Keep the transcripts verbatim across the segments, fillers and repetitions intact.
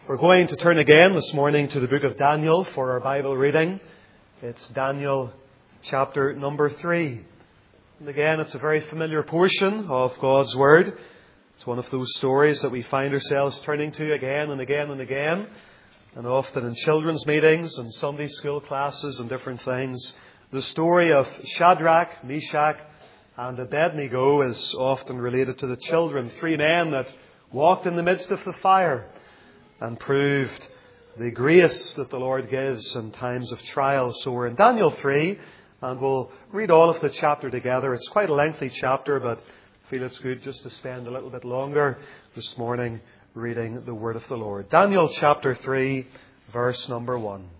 We're going to turn again this morning to the book of Daniel for our Bible reading. It's Daniel chapter number three. And again, it's a very familiar portion of God's Word. It's one of those stories that we find ourselves turning to again and again and again. And often in children's meetings and Sunday school classes and different things. The story of Shadrach, Meshach and Abednego is often related to the children. Three men that walked in the midst of the fire and proved the grace that the Lord gives in times of trial. So we're in Daniel three, and we'll read all of the chapter together. It's quite a lengthy chapter, but I feel it's good just to spend a little bit longer this morning reading the Word of the Lord. Daniel chapter three, verse number one.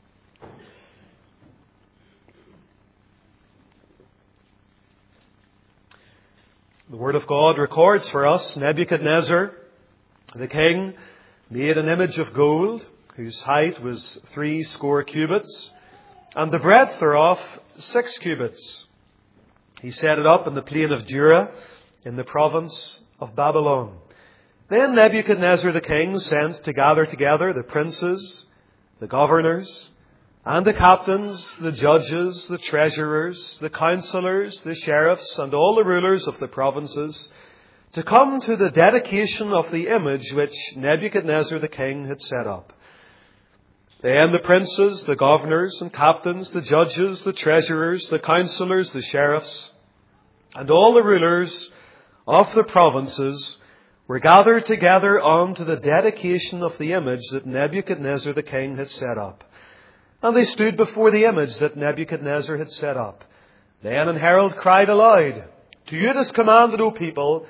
The Word of God records for us, Nebuchadnezzar, the king, made an image of gold, whose height was three score cubits, and the breadth thereof six cubits. He set it up in the plain of Dura, in the province of Babylon. Then Nebuchadnezzar the king sent to gather together the princes, the governors, and the captains, the judges, the treasurers, the councillors, the sheriffs, and all the rulers of the provinces, to come to the dedication of the image which Nebuchadnezzar the king had set up. Then the princes, the governors and captains, the judges, the treasurers, the councillors, the sheriffs, and all the rulers of the provinces were gathered together unto the dedication of the image that Nebuchadnezzar the king had set up. And they stood before the image that Nebuchadnezzar had set up. Then an herald cried aloud, To you it is commanded, O people,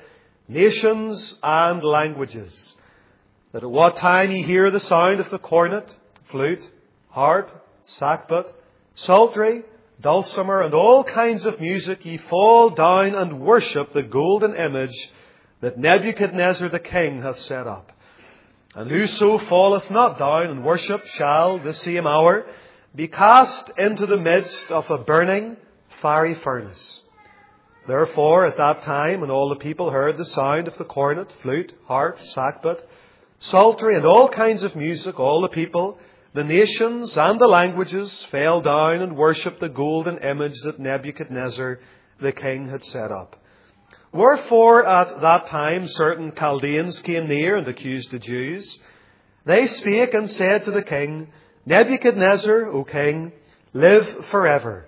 nations and languages, that at what time ye hear the sound of the cornet, flute, harp, sackbut, psaltery, dulcimer, and all kinds of music, ye fall down and worship the golden image that Nebuchadnezzar the king hath set up. And whoso falleth not down and worship shall the same hour be cast into the midst of a burning fiery furnace. Therefore, at that time, when all the people heard the sound of the cornet, flute, harp, sackbut, psaltery, and all kinds of music, all the people, the nations and the languages fell down and worshipped the golden image that Nebuchadnezzar the king had set up. Wherefore, at that time, certain Chaldeans came near and accused the Jews. They spake and said to the king, Nebuchadnezzar, O king, live forever.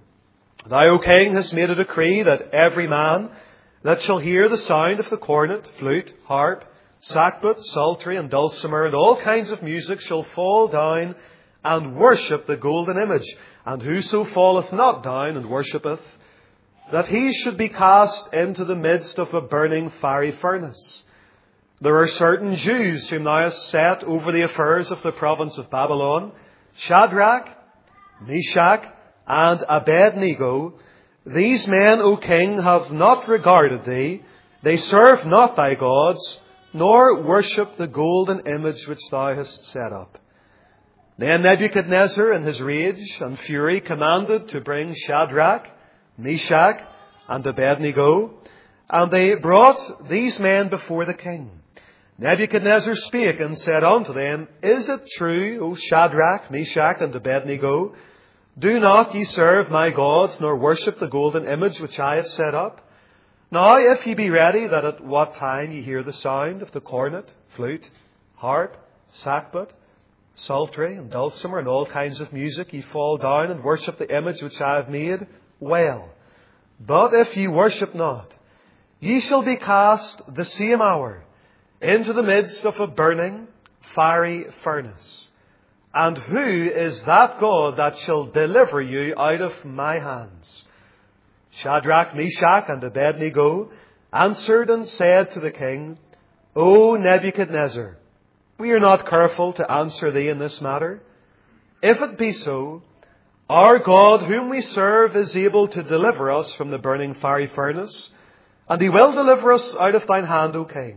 Thou, O king, hast made a decree that every man that shall hear the sound of the cornet, flute, harp, sackbut, psaltery, and dulcimer, and all kinds of music shall fall down and worship the golden image. And whoso falleth not down and worshippeth, that he should be cast into the midst of a burning fiery furnace. There are certain Jews whom thou hast set over the affairs of the province of Babylon, Shadrach, Meshach, and Abednego. These men, O king, have not regarded thee. They serve not thy gods, nor worship the golden image which thou hast set up. Then Nebuchadnezzar, in his rage and fury, commanded to bring Shadrach, Meshach, and Abednego, and they brought these men before the king. Nebuchadnezzar spake and said unto them, Is it true, O Shadrach, Meshach, and Abednego, do not ye serve my gods, nor worship the golden image which I have set up? Now, if ye be ready, that at what time ye hear the sound of the cornet, flute, harp, sackbut, psaltery, and dulcimer, and all kinds of music, ye fall down and worship the image which I have made, well. But if ye worship not, ye shall be cast the same hour into the midst of a burning, fiery furnace. And who is that God that shall deliver you out of my hands? Shadrach, Meshach, and Abednego answered and said to the king, O Nebuchadnezzar, we are not careful to answer thee in this matter. If it be so, our God whom we serve is able to deliver us from the burning fiery furnace, and he will deliver us out of thine hand, O king.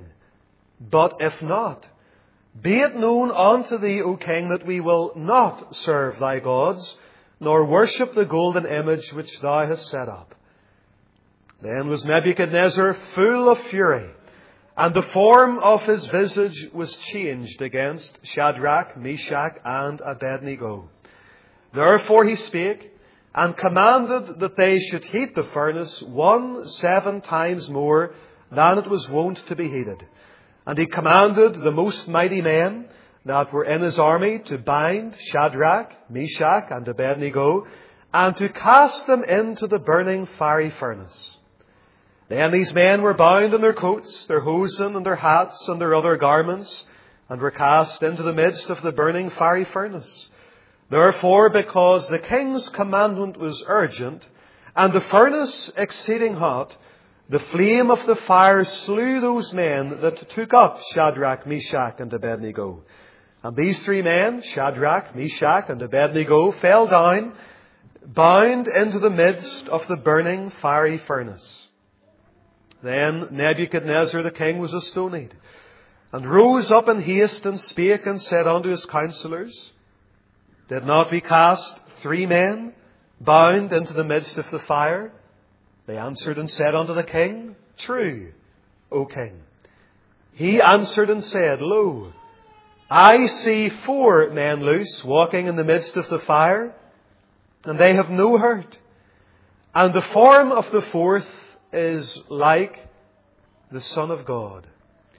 But if not, be it known unto thee, O king, that we will not serve thy gods, nor worship the golden image which thou hast set up. Then was Nebuchadnezzar full of fury, And the form of his visage was changed against Shadrach, Meshach, and Abednego. Therefore he spake, and commanded that they should heat the furnace one seven times more than it was wont to be heated. And he commanded the most mighty men that were in his army to bind Shadrach, Meshach, and Abednego, and to cast them into the burning fiery furnace. Then these men were bound in their coats, their hosen, and their hats, and their other garments, and were cast into the midst of the burning fiery furnace. Therefore, because the king's commandment was urgent, and the furnace exceeding hot, the flame of the fire slew those men that took up Shadrach, Meshach, and Abednego. And these three men, Shadrach, Meshach, and Abednego, fell down, bound into the midst of the burning fiery furnace. Then Nebuchadnezzar the king was astonied, and rose up in haste, and spake, and said unto his counselors, Did not we cast three men bound into the midst of the fire? They answered and said unto the king, True, O king. He answered and said, Lo, I see four men loose, walking in the midst of the fire, and they have no hurt. And the form of the fourth is like the Son of God.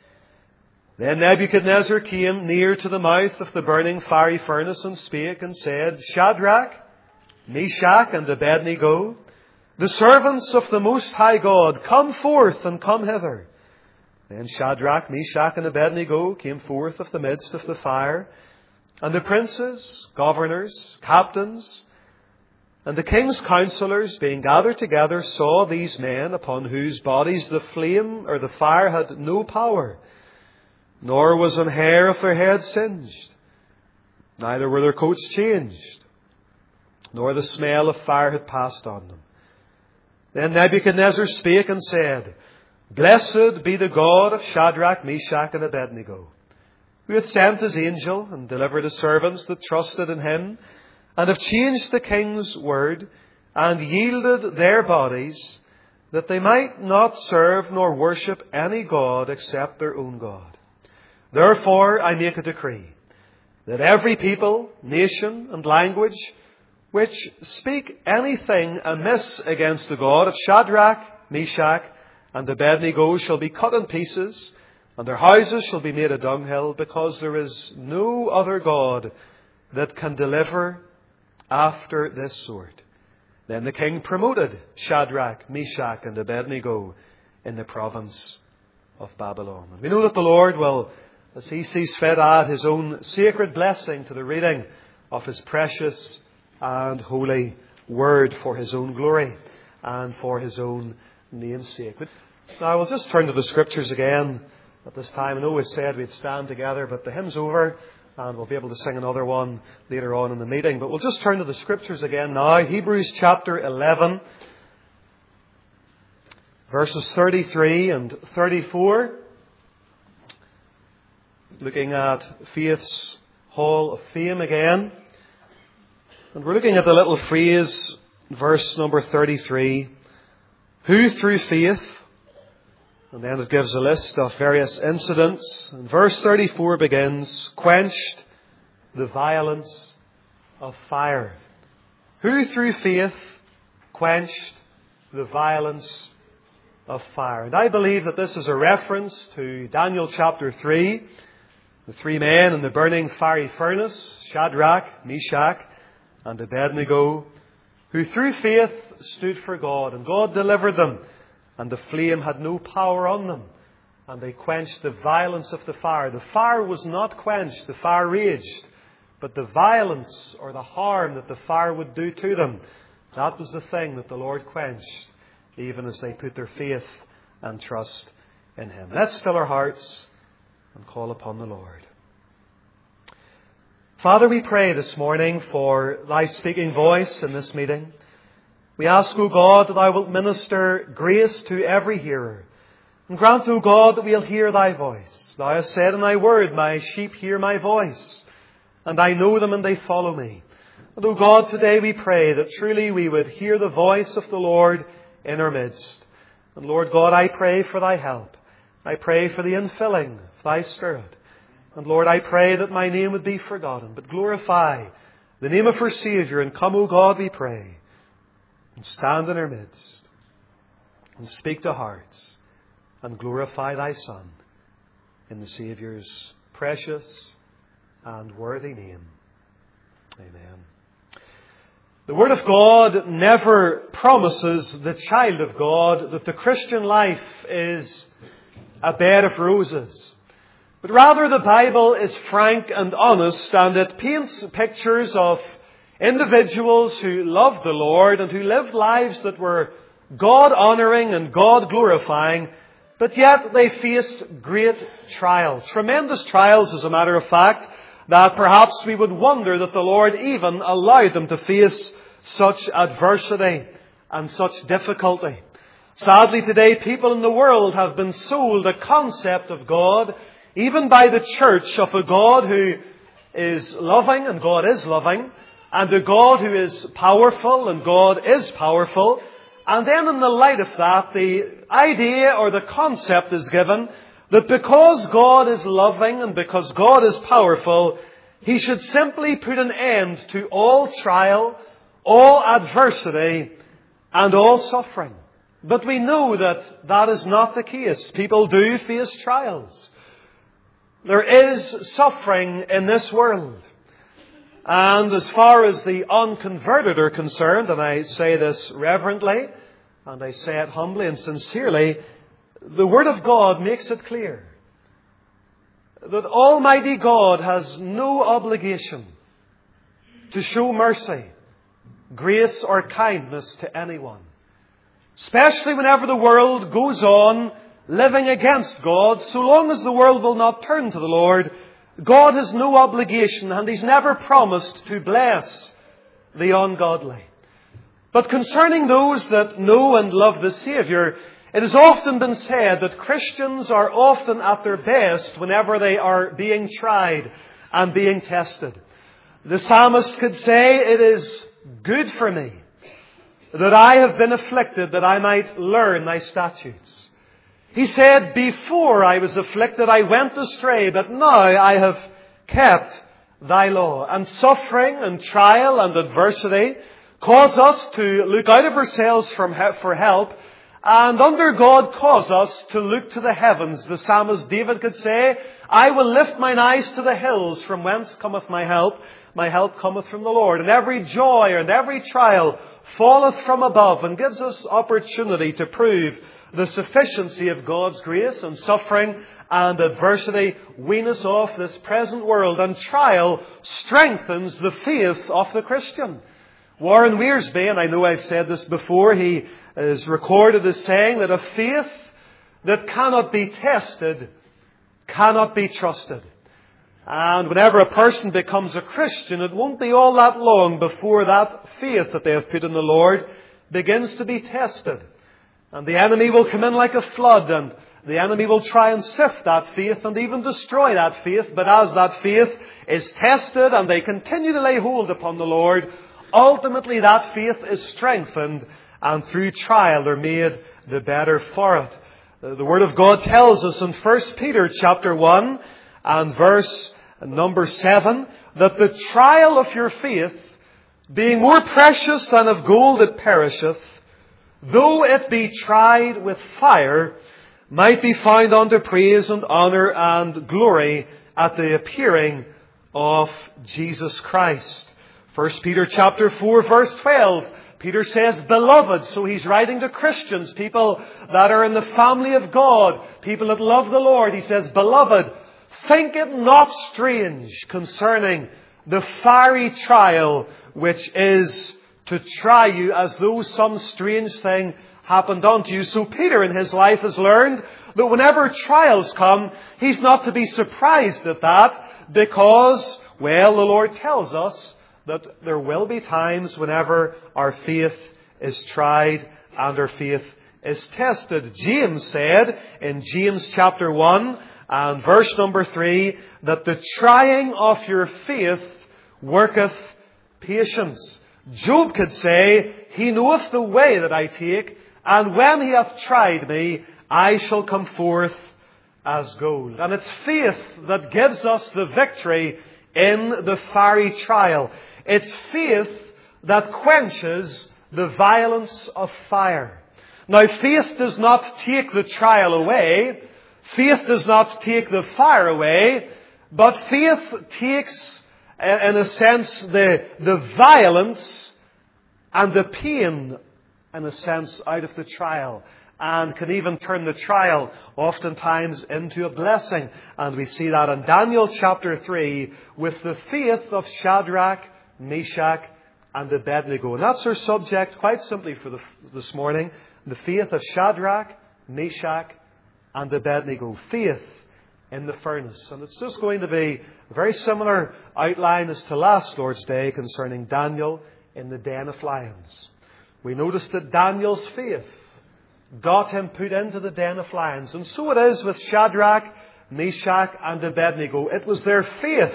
Then Nebuchadnezzar came near to the mouth of the burning fiery furnace, and spake and said, Shadrach, Meshach, and Abednego, the servants of the Most High God, come forth and come hither. Then Shadrach, Meshach, and Abednego came forth of the midst of the fire, and the princes, governors, captains, and the king's counselors, being gathered together, saw these men, upon whose bodies the flame or the fire had no power, nor was an hair of their head singed, neither were their coats changed, nor the smell of fire had passed on them. Then Nebuchadnezzar spake and said, Blessed be the God of Shadrach, Meshach, and Abednego, who hath sent his angel and delivered his servants that trusted in him, and have changed the king's word, and yielded their bodies, that they might not serve nor worship any god except their own God. Therefore I make a decree, that every people, nation, and language, which speak anything amiss against the God of Shadrach, Meshach, and Abednego shall be cut in pieces, and their houses shall be made a dunghill, because there is no other God that can deliver after this sort. Then the king promoted Shadrach, Meshach, and Abednego in the province of Babylon. And we know that the Lord will, as he sees fit, add his own sacred blessing to the reading of his precious and holy word for his own glory and for his own name's sake. Now we'll just turn to the scriptures again at this time. I know we said we'd stand together, but the hymn's over, and we'll be able to sing another one later on in the meeting. But we'll just turn to the scriptures again now. Hebrews chapter eleven, verses thirty-three and thirty-four. Looking at Faith's Hall of Fame again. And we're looking at the little phrase, verse number thirty-three, who through faith, and then it gives a list of various incidents. And verse thirty-four begins, quenched the violence of fire. Who through faith quenched the violence of fire. And I believe that this is a reference to Daniel chapter three, the three men in the burning fiery furnace, Shadrach, Meshach, and Abednego, who through faith stood for God, and God delivered them, and the flame had no power on them, and they quenched the violence of the fire. The fire was not quenched, the fire raged, but the violence or the harm that the fire would do to them, that was the thing that the Lord quenched, even as they put their faith and trust in Him. Let's still our hearts and call upon the Lord. Father, we pray this morning for Thy speaking voice in this meeting. We ask, O God, that Thou wilt minister grace to every hearer. And grant, O God, that we'll hear Thy voice. Thou hast said in Thy word, my sheep hear my voice, and I know them and they follow me. And, O God, today we pray that truly we would hear the voice of the Lord in our midst. And Lord God, I pray for Thy help. I pray for the infilling of Thy Spirit. And Lord, I pray that my name would be forgotten, but glorify the name of our Saviour. And come, O God, we pray, and stand in our midst, and speak to hearts, and glorify Thy Son, in the Saviour's precious and worthy name. Amen. The Word of God never promises the child of God that the Christian life is a bed of roses. But rather the Bible is frank and honest, and it paints pictures of individuals who loved the Lord and who lived lives that were God-honouring and God-glorifying, but yet they faced great trials. Tremendous trials, as a matter of fact, that perhaps we would wonder that the Lord even allowed them to face such adversity and such difficulty. Sadly today, people in the world have been sold a concept of God, even by the church, of a God who is loving, and God is loving, and a God who is powerful, and God is powerful. And then in the light of that, the idea or the concept is given that because God is loving and because God is powerful, He should simply put an end to all trial, all adversity, and all suffering. But we know that that is not the case. People do face trials. There is suffering in this world. And as far as the unconverted are concerned, and I say this reverently, and I say it humbly and sincerely, the Word of God makes it clear that Almighty God has no obligation to show mercy, grace or kindness to anyone. Especially whenever the world goes on living against God, so long as the world will not turn to the Lord, God has no obligation, and He's never promised to bless the ungodly. But concerning those that know and love the Saviour, it has often been said that Christians are often at their best whenever they are being tried and being tested. The psalmist could say, "It is good for me that I have been afflicted, that I might learn Thy statutes." He said, "Before I was afflicted, I went astray, but now I have kept Thy law." And suffering and trial and adversity cause us to look out of ourselves for help, and under God cause us to look to the heavens. The psalmist David could say, "I will lift mine eyes to the hills, from whence cometh my help. My help cometh from the Lord." And every joy and every trial falleth from above and gives us opportunity to prove the sufficiency of God's grace, and suffering and adversity wean us off this present world, and trial strengthens the faith of the Christian. Warren Wiersbe, and I know I've said this before, he is recorded as saying that a faith that cannot be tested cannot be trusted. And whenever a person becomes a Christian, it won't be all that long before that faith that they have put in the Lord begins to be tested. And the enemy will come in like a flood, and the enemy will try and sift that faith and even destroy that faith. But as that faith is tested and they continue to lay hold upon the Lord, ultimately that faith is strengthened, and through trial they're made the better for it. The Word of God tells us in First Peter chapter one and verse number seven that the trial of your faith, being more precious than of gold that perisheth, though it be tried with fire, might be found unto praise and honour and glory at the appearing of Jesus Christ. First Peter chapter four verse twelve, Peter says, "Beloved," so he's writing to Christians, people that are in the family of God, people that love the Lord. He says, "Beloved, think it not strange concerning the fiery trial which is to try you, as though some strange thing happened unto you." So Peter in his life has learned that whenever trials come, he's not to be surprised at that, because, well, the Lord tells us that there will be times whenever our faith is tried and our faith is tested. James said in James chapter one and verse number three that the trying of your faith worketh patience. Job could say, "He knoweth the way that I take, and when he hath tried me, I shall come forth as gold. And it's faith that gives us the victory in the fiery trial. It's faith that quenches the violence of fire. Now, faith does not take the trial away. Faith does not take the fire away. But faith takes, in a sense, the, the violence and the pain, in a sense, out of the trial. And can even turn the trial oftentimes into a blessing. And we see that in Daniel chapter three with the faith of Shadrach, Meshach, and Abednego. And that's our subject quite simply for the, this morning. The faith of Shadrach, Meshach, and Abednego. Faith in the furnace. And it's just going to be a very similar outline as to last Lord's Day concerning Daniel in the den of lions. We noticed that Daniel's faith got him put into the den of lions. And so it is with Shadrach, Meshach, and Abednego. It was their faith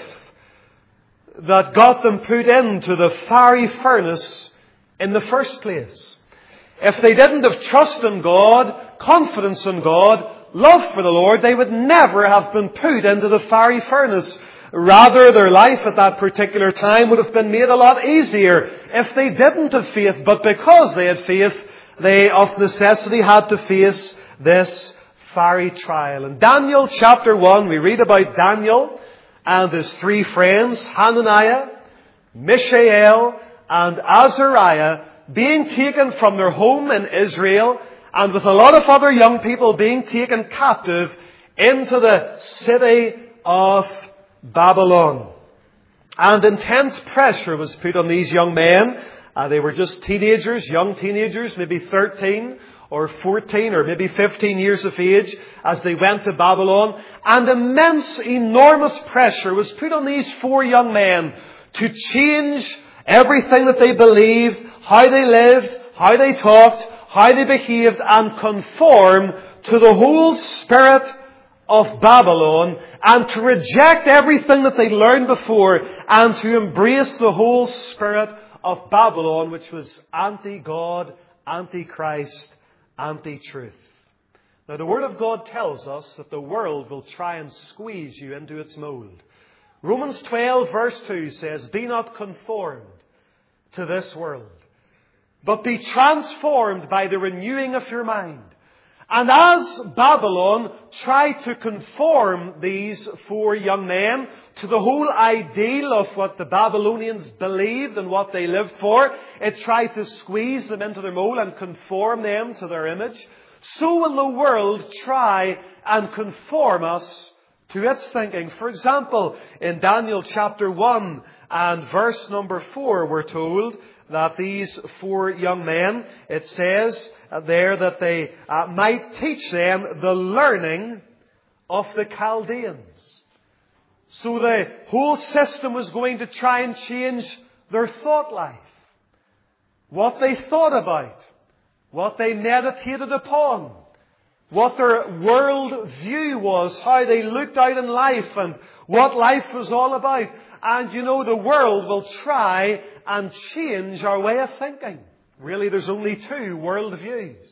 that got them put into the fiery furnace in the first place. If they didn't have trust in God, confidence in God, love for the Lord, they would never have been put into the fiery furnace. Rather, their life at that particular time would have been made a lot easier if they didn't have faith. But because they had faith, they of necessity had to face this fiery trial. In Daniel chapter one, we read about Daniel and his three friends, Hananiah, Mishael, and Azariah, being taken from their home in Israel, and with a lot of other young people being taken captive into the city of Babylon. And intense pressure was put on these young men. Uh, they were just teenagers, young teenagers, maybe thirteen or fourteen or maybe fifteen years of age as they went to Babylon. And immense, enormous pressure was put on these four young men to change everything that they believed, how they lived, how they talked, how they behaved, and conform to the whole spirit of Babylon, and to reject everything that they learned before, and to embrace the whole spirit of Babylon, which was anti-God, anti-Christ, anti-truth. Now, the Word of God tells us that the world will try and squeeze you into its mold. Romans twelve verse two says, "Be not conformed to this world, but be transformed by the renewing of your mind." And as Babylon tried to conform these four young men to the whole ideal of what the Babylonians believed and what they lived for, it tried to squeeze them into their mold and conform them to their image. So will the world try and conform us to its thinking. For example, in Daniel chapter one and verse number four, we're told that these four young men, it says there that they uh, might teach them the learning of the Chaldeans. So the whole system was going to try and change their thought life. What they thought about. What they meditated upon. What their world view was. How they looked out in life and what life was all about. And you know, the world will try and change our way of thinking. Really, there's only two world views.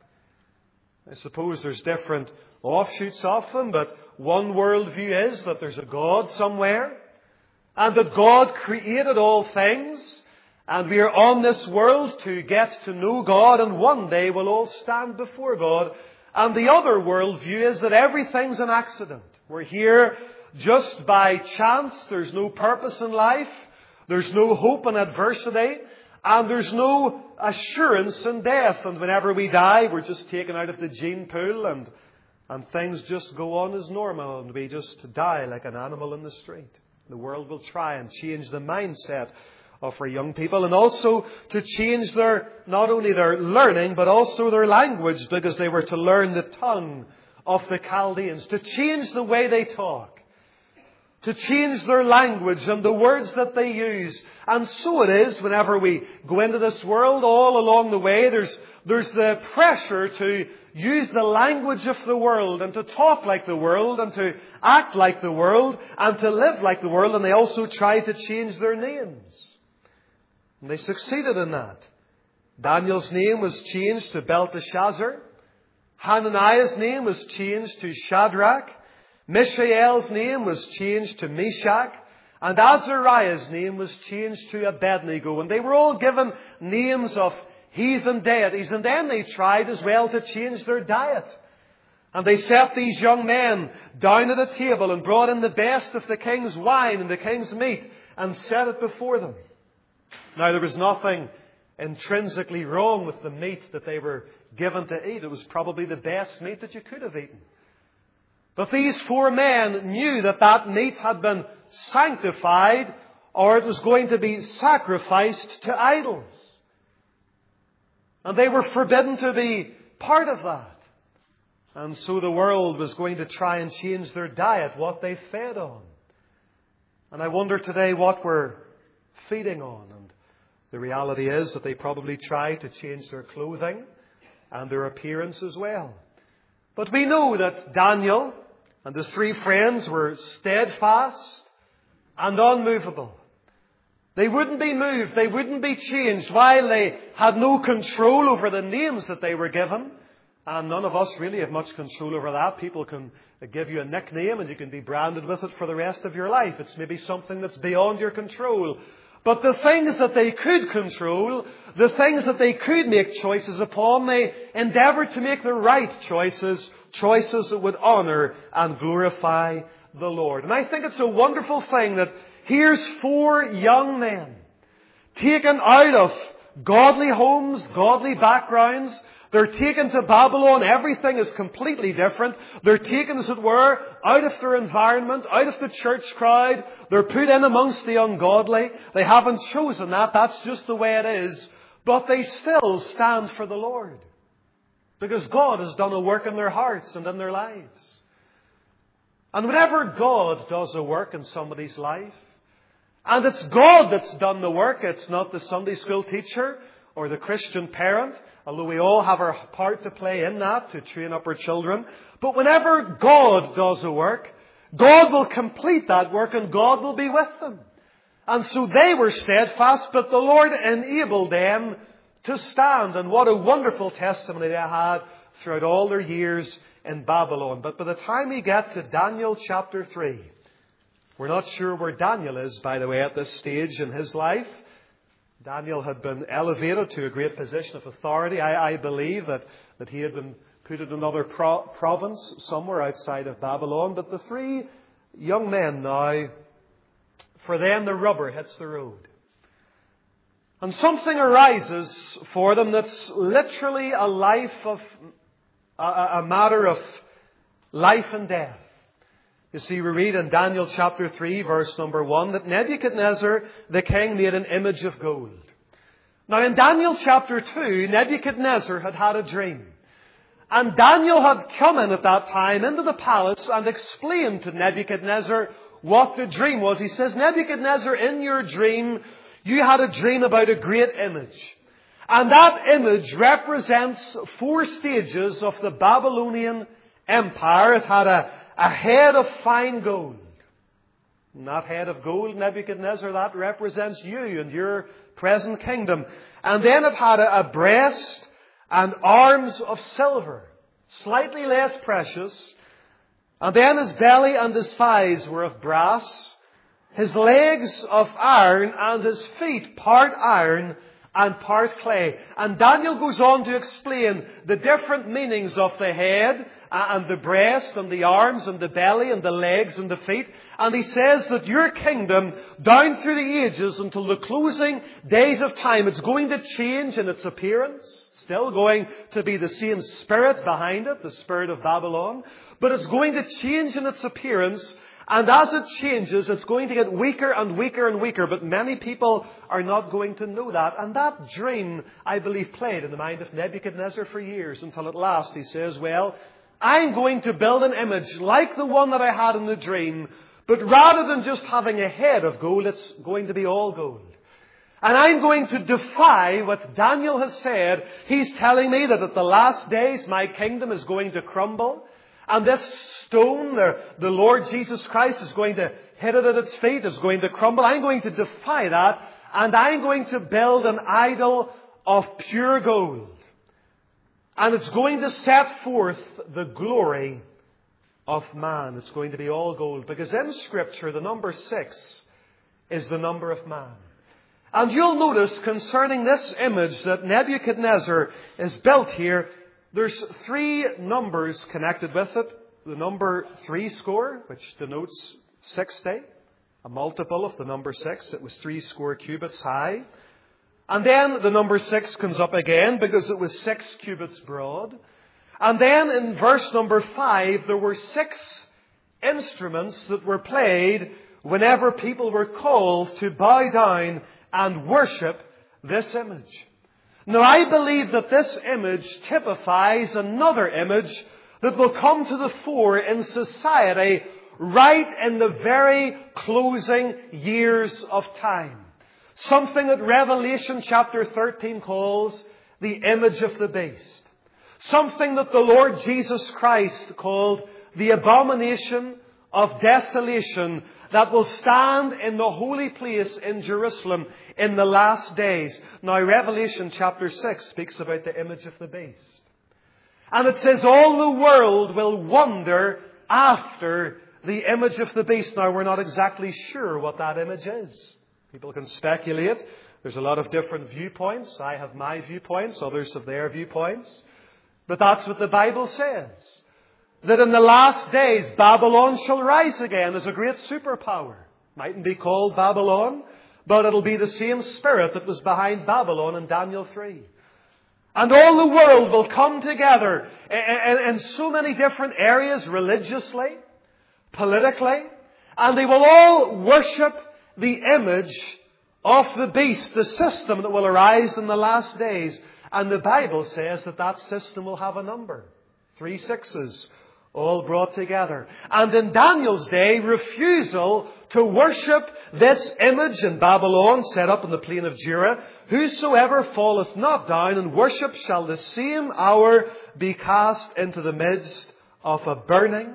I suppose there's different offshoots of them, but one world view is that there's a God somewhere, and that God created all things, and we are on this world to get to know God, and one day we'll all stand before God. And the other world view is that everything's an accident. We're here just by chance. There's no purpose in life. There's no hope in adversity. And there's no assurance in death. And whenever we die, we're just taken out of the gene pool and, and things just go on as normal. And we just die like an animal in the street. The world will try and change the mindset of our young people, and also to change their, not only their learning, but also their language, because they were to learn the tongue of the Chaldeans, to change the way they talk, to change their language and the words that they use. And so it is whenever we go into this world, all along the way, there's, there's the pressure to use the language of the world and to talk like the world and to act like the world and to live like the world. And they also try to change their names. And they succeeded in that. Daniel's name was changed to Belteshazzar. Hananiah's name was changed to Shadrach. Mishael's name was changed to Meshach, and Azariah's name was changed to Abednego. And they were all given names of heathen deities. And then they tried as well to change their diet. And they set these young men down at a table and brought in the best of the king's wine and the king's meat and set it before them. Now, there was nothing intrinsically wrong with the meat that they were given to eat. It was probably the best meat that you could have eaten. But these four men knew that that meat had been sanctified, or it was going to be sacrificed to idols. And they were forbidden to be part of that. And so the world was going to try and change their diet, what they fed on. And I wonder today what we're feeding on. And the reality is that they probably tried to change their clothing and their appearance as well. But we know that Daniel and his three friends were steadfast and unmovable. They wouldn't be moved. They wouldn't be changed while they had no control over the names that they were given. And none of us really have much control over that. People can give you a nickname and you can be branded with it for the rest of your life. It's maybe something that's beyond your control. But the things that they could control, the things that they could make choices upon, they endeavoured to make the right choices, choices that would honour and glorify the Lord. And I think it's a wonderful thing that here's four young men taken out of godly homes, godly backgrounds. They're taken to Babylon. Everything is completely different. They're taken, as it were, out of their environment, out of the church crowd. They're put in amongst the ungodly. They haven't chosen that. That's just the way it is. But they still stand for the Lord. Because God has done a work in their hearts and in their lives. And whenever God does a work in somebody's life, and it's God that's done the work, it's not the Sunday school teacher or the Christian parent, although we all have our part to play in that, to train up our children. But whenever God does a work, God will complete that work and God will be with them. And so they were steadfast, but the Lord enabled them to stand. And what a wonderful testimony they had throughout all their years in Babylon. But by the time we get to Daniel chapter three, we're not sure where Daniel is, by the way, at this stage in his life. Daniel had been elevated to a great position of authority. I, I believe that, that he had been put in another pro- province somewhere outside of Babylon. But the three young men now, for them the rubber hits the road. And something arises for them that's literally a life of, a, a matter of life and death. You see, we read in Daniel chapter three, verse number one, that Nebuchadnezzar, the king, made an image of gold. Now, in Daniel chapter two, Nebuchadnezzar had had a dream. And Daniel had come in at that time into the palace and explained to Nebuchadnezzar what the dream was. He says, Nebuchadnezzar, in your dream, you had a dream about a great image. And that image represents four stages of the Babylonian Empire. It had a A head of fine gold. And that head of gold, Nebuchadnezzar, that represents you and your present kingdom. And then it had a, a breast and arms of silver, slightly less precious. And then his belly and his thighs were of brass, his legs of iron, and his feet part iron and part clay. And Daniel goes on to explain the different meanings of the head and the breast and the arms and the belly and the legs and the feet. And he says that your kingdom, down through the ages until the closing days of time, it's going to change in its appearance. Still going to be the same spirit behind it, the spirit of Babylon. But it's going to change in its appearance. And as it changes, it's going to get weaker and weaker and weaker. But many people are not going to know that. And that dream, I believe, played in the mind of Nebuchadnezzar for years. Until at last he says, well, I'm going to build an image like the one that I had in the dream. But rather than just having a head of gold, it's going to be all gold. And I'm going to defy what Daniel has said. He's telling me that at the last days my kingdom is going to crumble. And this stone, the Lord Jesus Christ, is going to hit it at its feet, is going to crumble. I'm going to defy that. And I'm going to build an idol of pure gold. And it's going to set forth the glory of man. It's going to be all gold. Because in Scripture, the number six is the number of man. And you'll notice concerning this image that Nebuchadnezzar is built here, there's three numbers connected with it. The number three score, which denotes sixty, a multiple of the number six. It was three score cubits high. And then the number six comes up again because it was six cubits broad. And then in verse number five, there were six instruments that were played whenever people were called to bow down and worship this image. Now, I believe that this image typifies another image that will come to the fore in society right in the very closing years of time. Something that Revelation chapter thirteen calls the image of the beast. Something that the Lord Jesus Christ called the abomination of desolation that will stand in the holy place in Jerusalem in the last days. Now, Revelation chapter six speaks about the image of the beast. And it says all the world will wonder after the image of the beast. Now, we're not exactly sure what that image is. People can speculate. There's a lot of different viewpoints. I have my viewpoints. Others have their viewpoints. But that's what the Bible says. That in the last days, Babylon shall rise again as a great superpower. Mightn't be called Babylon, but it'll be the same spirit that was behind Babylon in Daniel three. And all the world will come together in, in so many different areas, religiously, politically, and they will all worship the image of the beast, the system that will arise in the last days. And the Bible says that that system will have a number. Three sixes, all brought together. And in Daniel's day, refusal to worship this image in Babylon, set up in the plain of Dura, whosoever falleth not down and worship shall the same hour be cast into the midst of a burning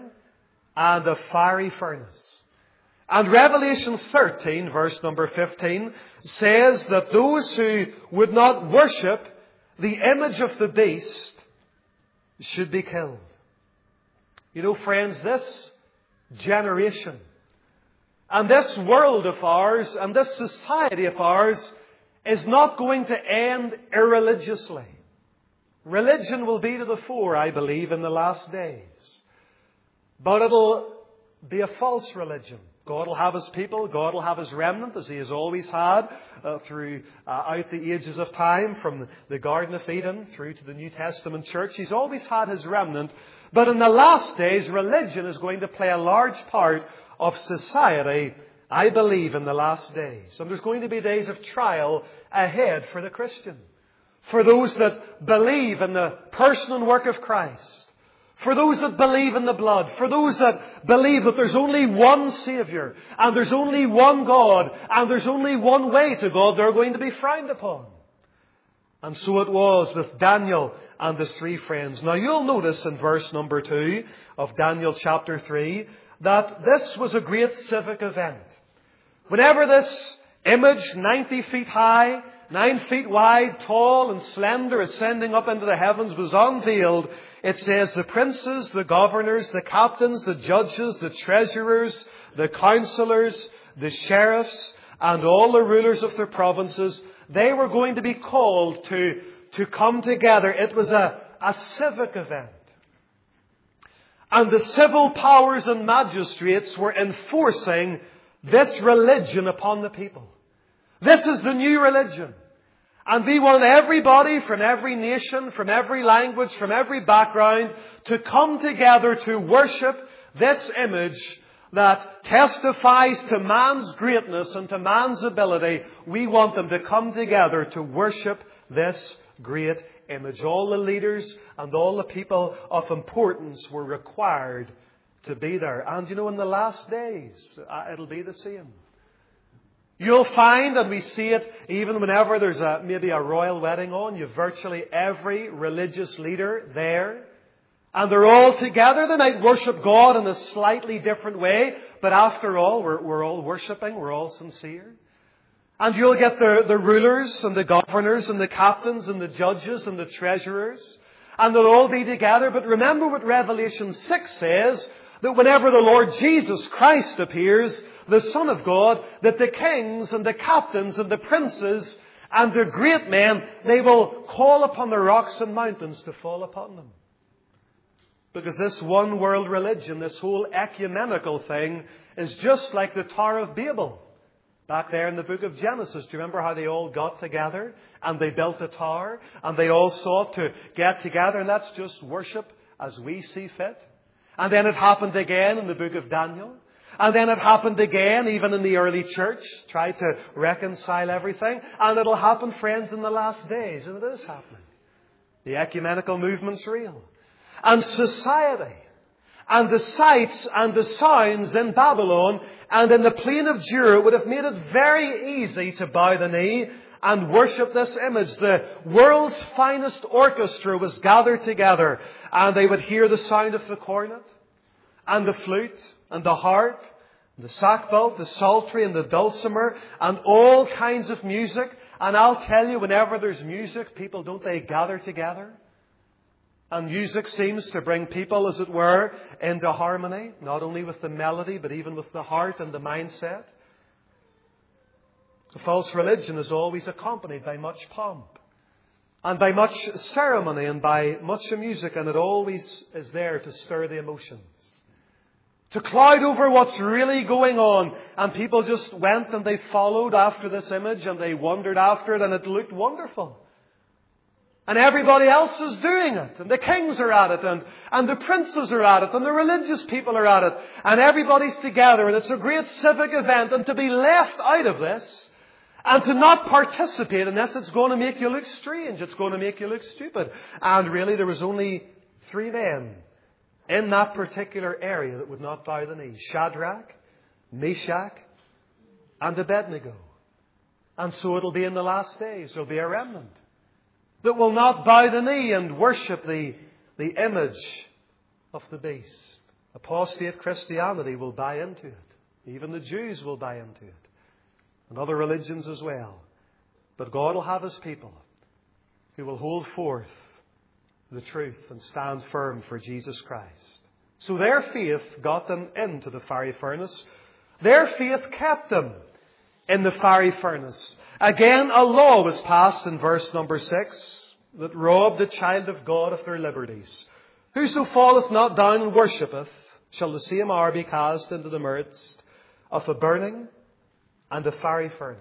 and a fiery furnace. And Revelation thirteen, verse number fifteen, says that those who would not worship the image of the beast should be killed. You know, friends, this generation and this world of ours and this society of ours is not going to end irreligiously. Religion will be to the fore, I believe, in the last days. But it'll be a false religion. God will have His people. God will have His remnant, as He has always had uh, through uh, out the ages of time, from the Garden of Eden through to the New Testament church. He's always had His remnant. But in the last days, religion is going to play a large part of society, I believe, in the last days. And there's going to be days of trial ahead for the Christian. For those that believe in the person and work of Christ. For those that believe in the blood. For those that believe that there's only one Saviour. And there's only one God. And there's only one way to God. They're going to be frowned upon. And so it was with Daniel and his three friends. Now you'll notice in verse number two of Daniel chapter three that this was a great civic event. Whenever this image, ninety feet high, nine feet wide, tall and slender, ascending up into the heavens, was unveiled, it says the princes, the governors, the captains, the judges, the treasurers, the counselors, the sheriffs, and all the rulers of their provinces, they were going to be called to, to come together. It was a, a civic event. And the civil powers and magistrates were enforcing this religion upon the people. This is the new religion. And they want everybody from every nation, from every language, from every background to come together to worship this image that testifies to man's greatness and to man's ability. We want them to come together to worship this great image. All the leaders and all the people of importance were required to be there. And you know, in the last days, it'll be the same. You'll find, and we see it even whenever there's a, maybe a royal wedding on, you've virtually every religious leader there. And they're all together. They might worship God in a slightly different way. But after all, we're, we're all worshipping. We're all sincere. And you'll get the, the rulers and the governors and the captains and the judges and the treasurers. And they'll all be together. But remember what Revelation six says, that whenever the Lord Jesus Christ appears, the Son of God, that the kings and the captains and the princes and the great men, they will call upon the rocks and mountains to fall upon them. Because this one world religion, this whole ecumenical thing, is just like the Tower of Babel. Back there in the book of Genesis, do you remember how they all got together and they built a tower and they all sought to get together, and that's just worship as we see fit? And then it happened again in the book of Daniel. And then it happened again even in the early church, tried to reconcile everything. And it'll happen, friends, in the last days. And it is happening. The ecumenical movement's real. And society and the sights and the sounds in Babylon and in the plain of Dura would have made it very easy to bow the knee and worship this image. The world's finest orchestra was gathered together, and they would hear the sound of the cornet and the flute and the harp, the sackbut, the psaltery and the dulcimer, and all kinds of music. And I'll tell you, whenever there's music, people, don't they gather together? And music seems to bring people, as it were, into harmony, not only with the melody, but even with the heart and the mindset. The false religion is always accompanied by much pomp and by much ceremony and by much music, and it always is there to stir the emotions, to cloud over what's really going on. And people just went and they followed after this image and they wondered after it, and it looked wonderful. And everybody else is doing it. And the kings are at it. And, and the princes are at it. And the religious people are at it. And everybody's together. And it's a great civic event. And to be left out of this and to not participate in this, it's going to make you look strange. It's going to make you look stupid. And really, there was only three men in that particular area that would not bow the knee. Shadrach, Meshach, and Abednego. And so it'll be in the last days. There'll be a remnant that will not bow the knee and worship the, the image of the beast. Apostate Christianity will buy into it. Even the Jews will buy into it. And other religions as well. But God will have His people who will hold forth the truth and stand firm for Jesus Christ. So their faith got them into the fiery furnace. Their faith kept them in the fiery furnace. Again, a law was passed in verse number six that robbed the child of God of their liberties. Whoso falleth not down and worshippeth shall the same hour be cast into the midst of a burning and a fiery furnace.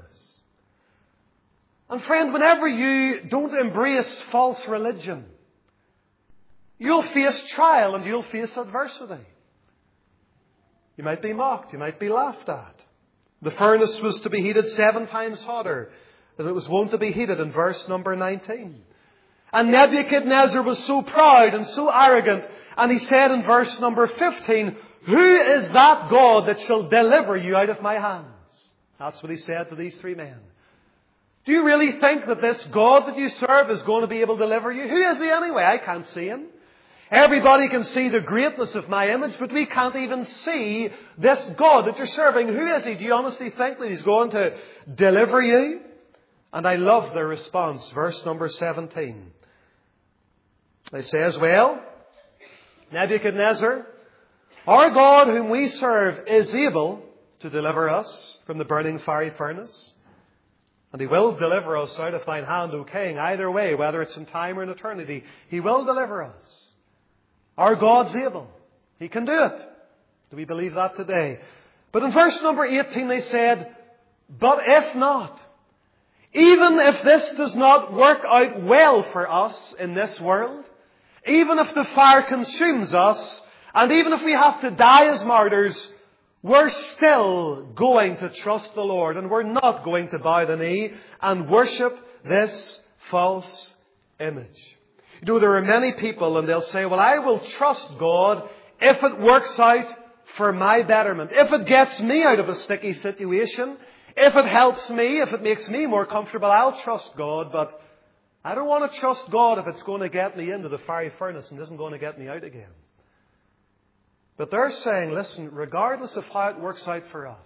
And friend, whenever you don't embrace false religion, you'll face trial and you'll face adversity. You might be mocked, you might be laughed at. The furnace was to be heated seven times hotter than it was wont to be heated in verse number nineteen. And Nebuchadnezzar was so proud and so arrogant. And he said in verse number fifteen, who is that God that shall deliver you out of my hands? That's what he said to these three men. Do you really think that this God that you serve is going to be able to deliver you? Who is He anyway? I can't see Him. Everybody can see the greatness of my image, but we can't even see this God that you're serving. Who is He? Do you honestly think that He's going to deliver you? And I love their response. Verse number seventeen. They say as well, Nebuchadnezzar, our God whom we serve is able to deliver us from the burning fiery furnace. And He will deliver us out of thine hand, O King. Either way, whether it's in time or in eternity, He will deliver us. Our God's able. He can do it. Do we believe that today? But in verse number eighteen they said, but if not, even if this does not work out well for us in this world, even if the fire consumes us, and even if we have to die as martyrs, we're still going to trust the Lord, and we're not going to bow the knee and worship this false image. You know, there are many people and they'll say, well, I will trust God if it works out for my betterment. If it gets me out of a sticky situation, if it helps me, if it makes me more comfortable, I'll trust God. But I don't want to trust God if it's going to get me into the fiery furnace and isn't going to get me out again. But they're saying, listen, regardless of how it works out for us,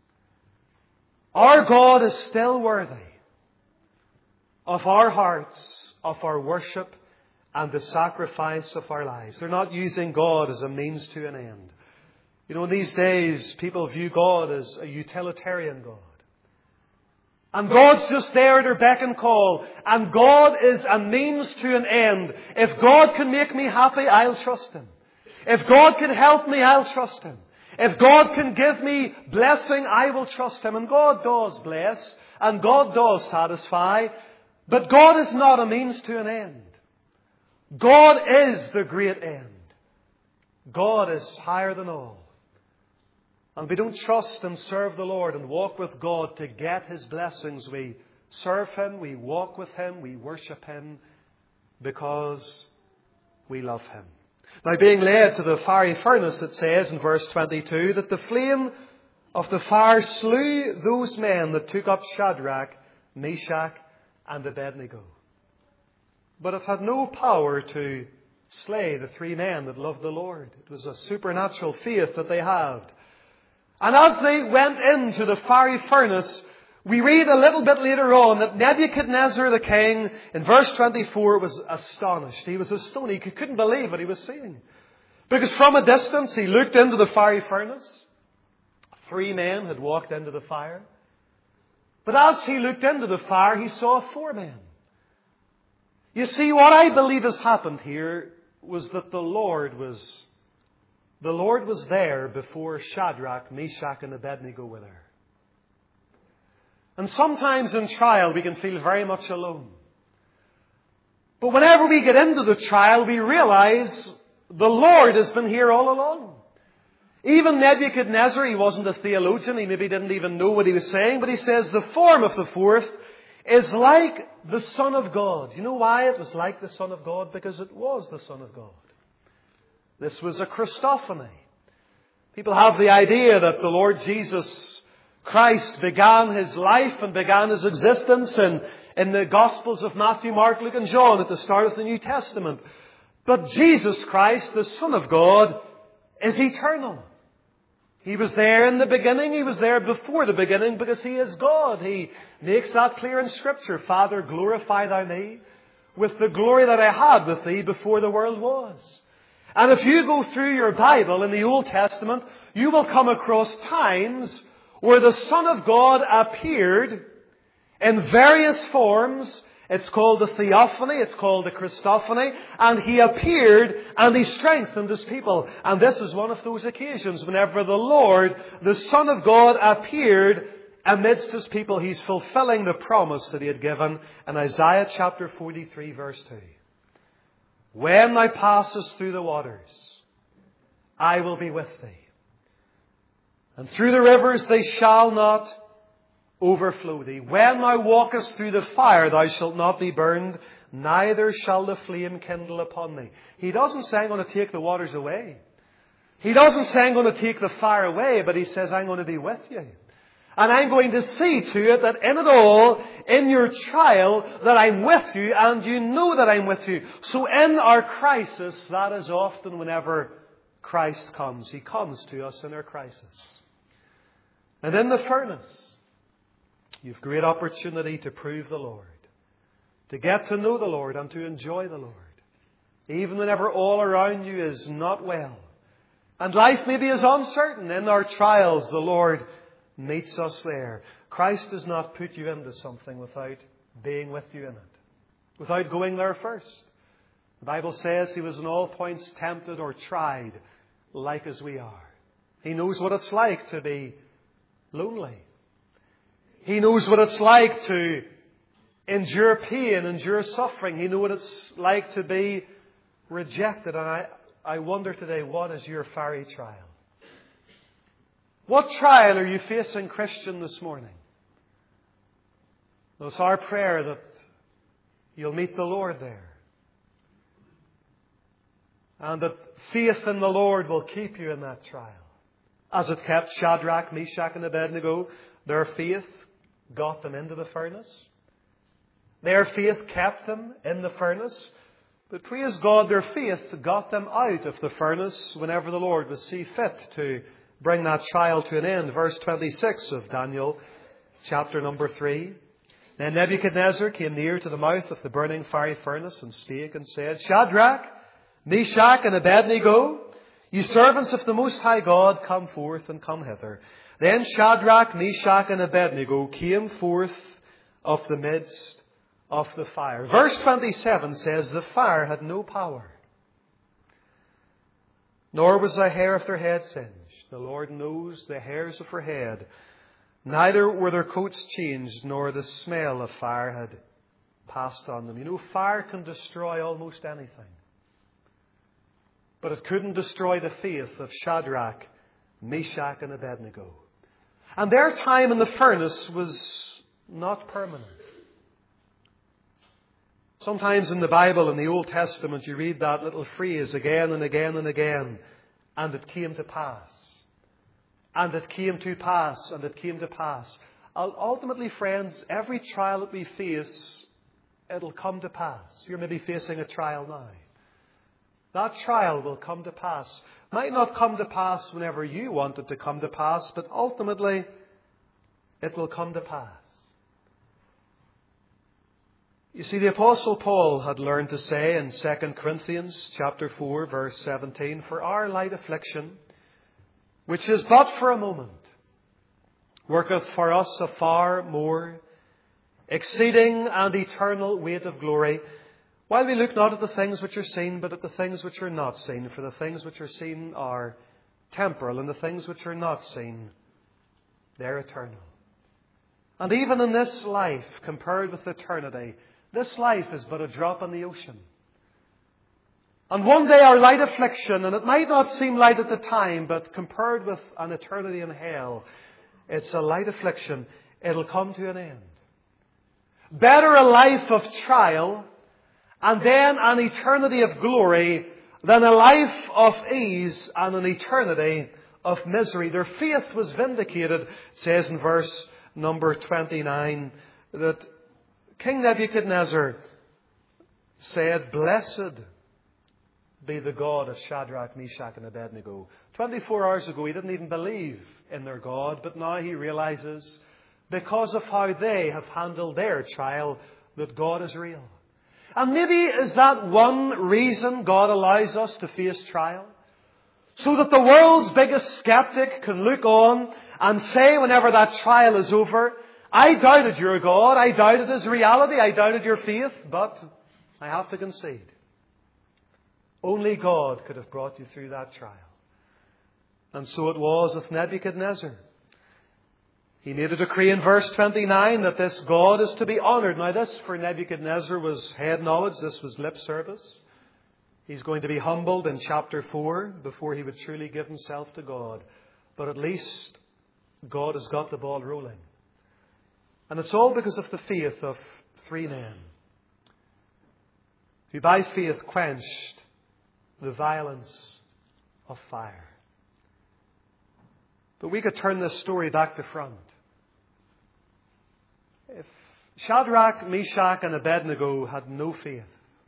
our God is still worthy of our hearts, of our worship, and the sacrifice of our lives. They're not using God as a means to an end. You know, in these days, people view God as a utilitarian God. And God's just there at our beck and call. And God is a means to an end. If God can make me happy, I'll trust Him. If God can help me, I'll trust Him. If God can give me blessing, I will trust Him. And God does bless. And God does satisfy. But God is not a means to an end. God is the great end. God is higher than all. And we don't trust and serve the Lord and walk with God to get His blessings. We serve Him, we walk with Him, we worship Him because we love Him. Now, being led to the fiery furnace, it says in verse twenty-two that the flame of the fire slew those men that took up Shadrach, Meshach, and Abednego. But it had no power to slay the three men that loved the Lord. It was a supernatural faith that they had. And as they went into the fiery furnace, we read a little bit later on that Nebuchadnezzar the king, in verse twenty-four, was astonished. He was astonished. He couldn't believe what he was seeing. Because from a distance, he looked into the fiery furnace. Three men had walked into the fire. But as he looked into the fire, he saw four men. You see, what I believe has happened here was that the Lord was, the Lord was there before Shadrach, Meshach, and Abednego were there. And sometimes in trial we can feel very much alone. But whenever we get into the trial, we realize the Lord has been here all along. Even Nebuchadnezzar, he wasn't a theologian, he maybe didn't even know what he was saying, but he says the form of the fourth is like the Son of God. You know why it was like the Son of God? Because it was the Son of God. This was a Christophany. People have the idea that the Lord Jesus Christ began His life and began His existence in, in the Gospels of Matthew, Mark, Luke, and John at the start of the New Testament. But Jesus Christ, the Son of God, is eternal. He was there in the beginning. He was there before the beginning because He is God. He makes that clear in Scripture. Father, glorify Thou me with the glory that I had with Thee before the world was. And if you go through your Bible in the Old Testament, you will come across times where the Son of God appeared in various forms. It's called the theophany, it's called the Christophany, and He appeared and He strengthened His people. And this is one of those occasions whenever the Lord, the Son of God, appeared amidst His people. He's fulfilling the promise that He had given in Isaiah chapter forty-three verse two. When thou passest through the waters, I will be with thee. And through the rivers they shall not overflow thee. When thou walkest through the fire, thou shalt not be burned, neither shall the flame kindle upon thee. He doesn't say, I'm going to take the waters away. He doesn't say, I'm going to take the fire away, but He says, I'm going to be with you. And I'm going to see to it that in it all, in your trial, that I'm with you, and you know that I'm with you. So in our crisis, that is often whenever Christ comes. He comes to us in our crisis. And in the furnace, you've great opportunity to prove the Lord, to get to know the Lord and to enjoy the Lord. Even whenever all around you is not well, and life maybe is uncertain, in our trials the Lord meets us there. Christ does not put you into something without being with you in it, without going there first. The Bible says He was in all points tempted or tried like as we are. He knows what it's like to be lonely. He knows what it's like to endure pain, endure suffering. He knows what it's like to be rejected. And I, I wonder today, what is your fiery trial? What trial are you facing, Christian, this morning? Well, it's our prayer that you'll meet the Lord there. And that faith in the Lord will keep you in that trial. As it kept Shadrach, Meshach, and Abednego, their faith got them into the furnace. Their faith kept them in the furnace. But praise God, their faith got them out of the furnace whenever the Lord would see fit to bring that trial to an end. Verse twenty-six of Daniel, chapter number three. Then Nebuchadnezzar came near to the mouth of the burning fiery furnace and spake and said, Shadrach, Meshach, and Abednego, Ye servants of the Most High God, come forth and come hither. Then Shadrach, Meshach, and Abednego came forth of the midst of the fire. Verse twenty-seven says, the fire had no power, nor was the hair of their head singed. The Lord knows the hairs of her head. Neither were their coats changed, nor the smell of fire had passed on them. You know, fire can destroy almost anything. But it couldn't destroy the faith of Shadrach, Meshach, and Abednego. And their time in the furnace was not permanent. Sometimes in the Bible, in the Old Testament, you read that little phrase again and again and again. And it came to pass. And it came to pass. And it came to pass. Ultimately, friends, every trial that we face, it'll come to pass. You're maybe facing a trial now. That trial will come to pass. Might not come to pass whenever you want it to come to pass, but ultimately it will come to pass. You see, the Apostle Paul had learned to say in Second Corinthians chapter four, verse seventeen, for our light affliction, which is but for a moment, worketh for us a far more exceeding and eternal weight of glory, while we look not at the things which are seen, but at the things which are not seen. For the things which are seen are temporal, and the things which are not seen, they're eternal. And even in this life, compared with eternity, this life is but a drop in the ocean. And one day our light affliction, and it might not seem light at the time, but compared with an eternity in hell, it's a light affliction. It'll come to an end. Better a life of trial and then an eternity of glory than a life of ease and an eternity of misery. Their faith was vindicated. It says in verse number twenty-nine that King Nebuchadnezzar said, blessed be the God of Shadrach, Meshach, and Abednego. twenty-four hours ago he didn't even believe in their God, but now he realizes, because of how they have handled their trial, that God is real. And maybe is that one reason God allows us to face trial? So that the world's biggest skeptic can look on and say whenever that trial is over, I doubted your God, I doubted His reality, I doubted your faith, but I have to concede. Only God could have brought you through that trial. And so it was with Nebuchadnezzar. He made a decree in verse twenty-nine that this God is to be honoured. Now this for Nebuchadnezzar was head knowledge. This was lip service. He's going to be humbled in chapter four before he would truly give himself to God. But at least God has got the ball rolling. And it's all because of the faith of three men who by faith quenched the violence of fire. But we could turn this story back to front. If Shadrach, Meshach, and Abednego had no faith,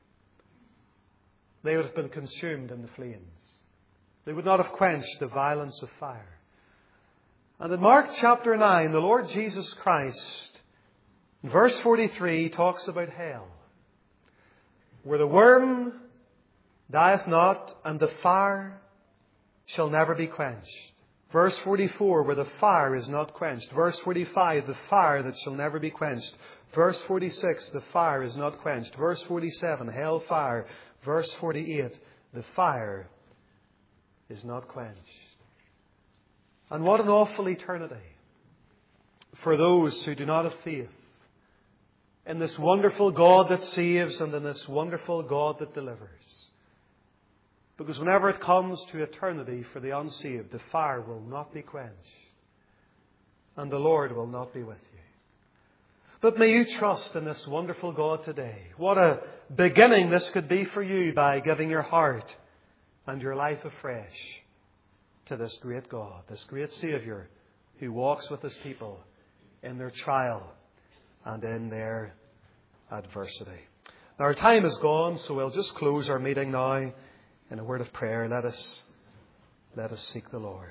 they would have been consumed in the flames. They would not have quenched the violence of fire. And in Mark chapter nine, the Lord Jesus Christ, in verse forty-three, talks about hell, where the worm dieth not, and the fire shall never be quenched. Verse forty-four, where the fire is not quenched. Verse forty-five, the fire that shall never be quenched. Verse forty-six, the fire is not quenched. Verse forty-seven, hell fire. Verse forty-eight, the fire is not quenched. And what an awful eternity for those who do not have faith in this wonderful God that saves and in this wonderful God that delivers. Because whenever it comes to eternity for the unsaved, the fire will not be quenched. And the Lord will not be with you. But may you trust in this wonderful God today. What a beginning this could be for you by giving your heart and your life afresh to this great God, this great Saviour who walks with His people in their trial and in their adversity. Now our time is gone, so we'll just close our meeting now in a word of prayer. Let us, let us seek the Lord.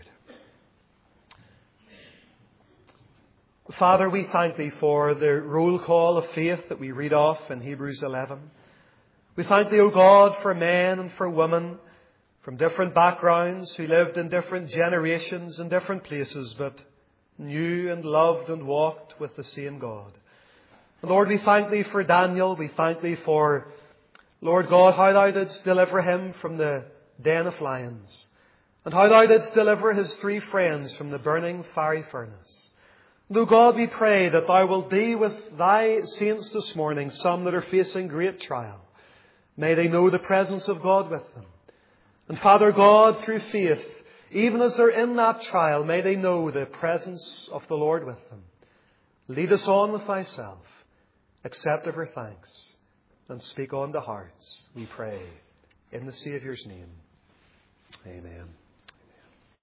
Father, we thank Thee for the roll call of faith that we read off in Hebrews eleven. We thank Thee, O God, for men and for women, from different backgrounds, who lived in different generations in different places, but knew and loved and walked with the same God. And Lord, we thank Thee for Daniel. We thank Thee for, Lord God, how Thou didst deliver him from the den of lions, and how Thou didst deliver his three friends from the burning fiery furnace. And, O God, we pray that Thou wilt be with Thy saints this morning, some that are facing great trial. May they know the presence of God with them. And Father God, through faith, even as they're in that trial, may they know the presence of the Lord with them. Lead us on with Thyself. Accept of our thanks and speak on the hearts, we pray, in the Saviour's name. Amen.